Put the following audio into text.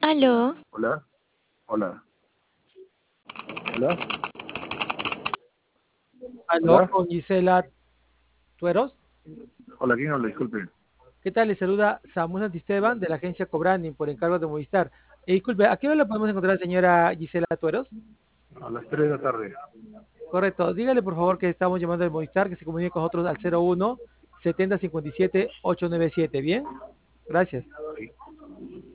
Aló, Hola, hola, hola, Aló, hola, con Gisela Tueros. hola, ¿quién habla? Disculpe. ¿Qué tal? Le saluda Samuel Santisteban de la agencia Cobranding por encargo de Movistar. Disculpe, ¿a qué hora la podemos encontrar, señora Gisela Tueros? A las 3 de la tarde. Correcto. Dígale, por favor, que estamos llamando de Movistar, que se comunique con nosotros al 01 70 57 897. ¿Bien? Gracias.